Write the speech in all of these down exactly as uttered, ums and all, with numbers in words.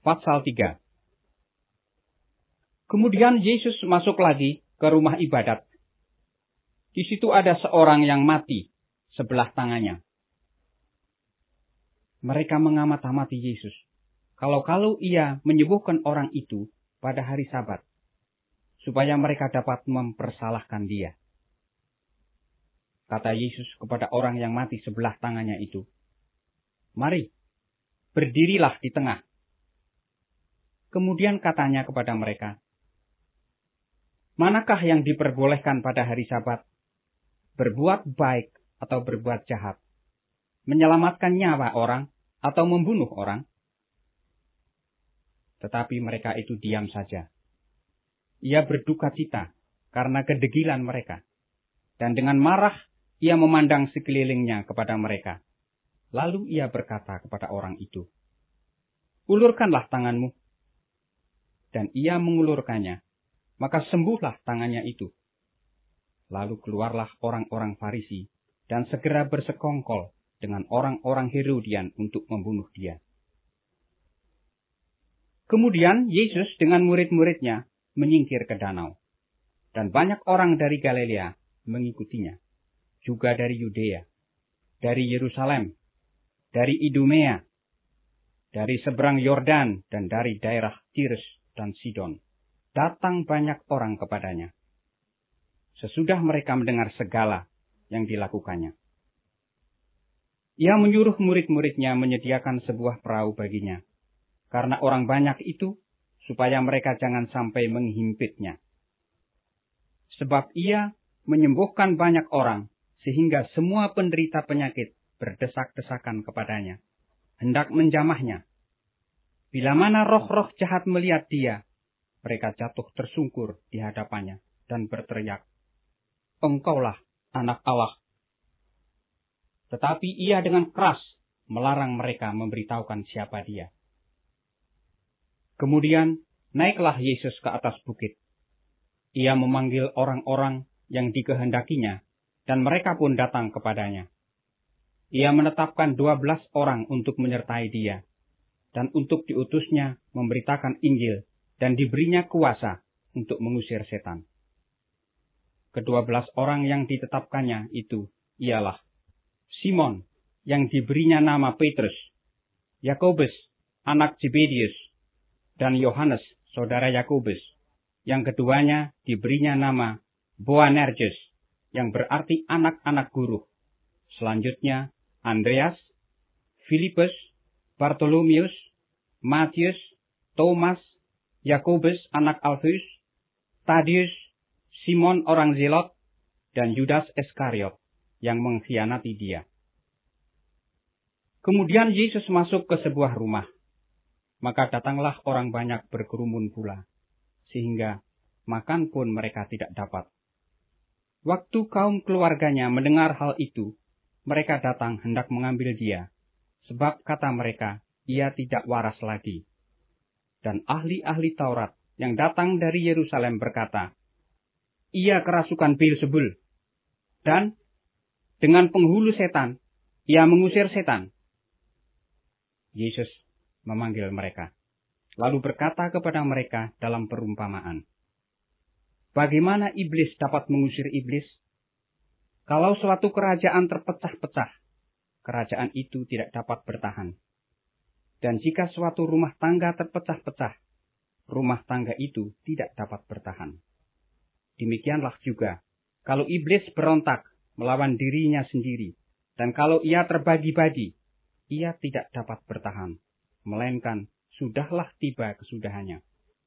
Pasal tiga. Kemudian Yesus masuk lagi ke rumah ibadat. Di situ ada seorang yang mati sebelah tangannya. Mereka mengamat-amati Yesus. Kalau-kalau ia menyembuhkan orang itu pada hari Sabat, supaya mereka dapat mempersalahkan dia. Kata Yesus kepada orang yang mati sebelah tangannya itu, "Mari, berdirilah di tengah." Kemudian katanya kepada mereka, "Manakah yang diperbolehkan pada hari Sabat? Berbuat baik atau berbuat jahat? Menyelamatkan nyawa orang atau membunuh orang?" Tetapi mereka itu diam saja. Ia berduka cita karena kedegilan mereka. Dan dengan marah ia memandang sekelilingnya kepada mereka. Lalu ia berkata kepada orang itu, "Ulurkanlah tanganmu." Dan ia mengulurkannya, maka sembuhlah tangannya itu. Lalu keluarlah orang-orang Farisi dan segera bersekongkol dengan orang-orang Herodian untuk membunuh dia. Kemudian Yesus dengan murid-muridnya menyingkir ke danau. Dan banyak orang dari Galilea mengikutinya. Juga dari Yudea, dari Yerusalem, dari Idumea, dari seberang Yordan, dan dari daerah Tirus dan Sidon. Datang banyak orang kepadanya. Sesudah mereka mendengar segala yang dilakukannya, ia menyuruh murid-muridnya menyediakan sebuah perahu baginya, karena orang banyak itu, supaya mereka jangan sampai menghimpitnya. Sebab ia menyembuhkan banyak orang, sehingga semua penderita penyakit berdesak-desakan kepadanya, hendak menjamahnya. Bila mana roh-roh jahat melihat dia, mereka jatuh tersungkur di hadapannya dan berteriak, "Engkaulah Anak Allah." Tetapi ia dengan keras melarang mereka memberitahukan siapa dia. Kemudian naiklah Yesus ke atas bukit. Ia memanggil orang-orang yang dikehendakinya, dan mereka pun datang kepadanya. Ia menetapkan dua belas orang untuk menyertai dia, dan untuk diutusnya memberitakan Injil, dan diberinya kuasa untuk mengusir setan. Kedua belas orang yang ditetapkannya itu ialah Simon, yang diberinya nama Petrus, Yakobus, anak Zebedius, dan Yohanes, saudara Yakobus. Yang keduanya diberinya nama Boanerges, yang berarti anak-anak guru. Selanjutnya Andreas, Filipus, Bartolomius, Matius, Thomas, Yakobus anak Alfeus, Tadius, Simon orang Zelot, dan Yudas Iskariot yang mengkhianati dia. Kemudian Yesus masuk ke sebuah rumah. Maka datanglah orang banyak berkerumun pula, sehingga makan pun mereka tidak dapat. Waktu kaum keluarganya mendengar hal itu, mereka datang hendak mengambil dia, sebab kata mereka, ia tidak waras lagi. Dan ahli-ahli Taurat yang datang dari Yerusalem berkata, ia kerasukan Beelzebul, dan dengan penghulu setan, ia mengusir setan. Yesus memanggil mereka, lalu berkata kepada mereka dalam perumpamaan, bagaimana iblis dapat mengusir iblis? Kalau suatu kerajaan terpecah-pecah, kerajaan itu tidak dapat bertahan. Dan jika suatu rumah tangga terpecah-pecah, rumah tangga itu tidak dapat bertahan. Demikianlah juga, kalau iblis berontak melawan dirinya sendiri, dan kalau ia terbagi-bagi, ia tidak dapat bertahan, melainkan sudahlah tiba kesudahannya.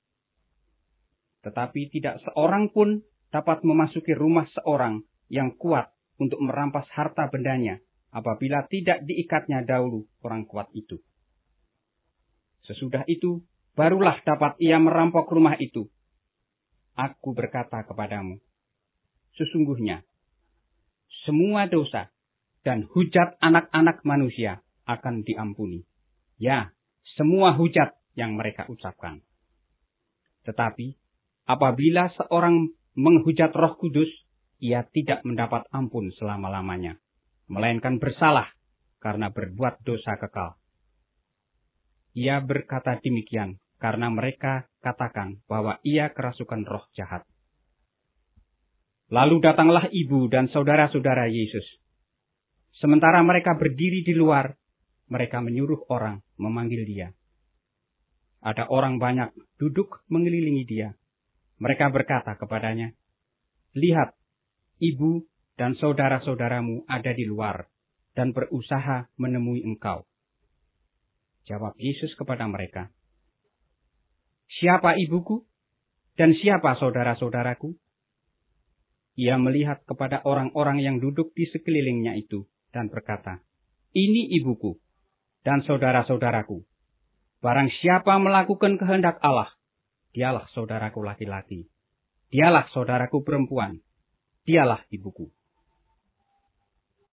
Tetapi tidak seorang pun dapat memasuki rumah seorang yang kuat untuk merampas harta bendanya, apabila tidak diikatnya dahulu orang kuat itu. Sesudah itu, barulah dapat ia merampok rumah itu. Aku berkata kepadamu, sesungguhnya, semua dosa dan hujat anak-anak manusia akan diampuni. Ya, semua hujat yang mereka ucapkan. Tetapi, apabila seorang menghujat Roh Kudus, ia tidak mendapat ampun selama-lamanya, melainkan bersalah karena berbuat dosa kekal. Ia berkata demikian karena mereka katakan bahwa ia kerasukan roh jahat. Lalu datanglah ibu dan saudara-saudara Yesus. Sementara mereka berdiri di luar, mereka menyuruh orang memanggil dia. Ada orang banyak duduk mengelilingi dia. Mereka berkata kepadanya, "Lihat, ibu dan saudara-saudaramu ada di luar dan berusaha menemui engkau." Jawab Yesus kepada mereka, "Siapa ibuku dan siapa saudara-saudaraku?" Ia melihat kepada orang-orang yang duduk di sekelilingnya itu dan berkata, "Ini ibuku dan saudara-saudaraku. Barang siapa melakukan kehendak Allah, dialah saudaraku laki-laki, dialah saudaraku perempuan, dialah ibuku."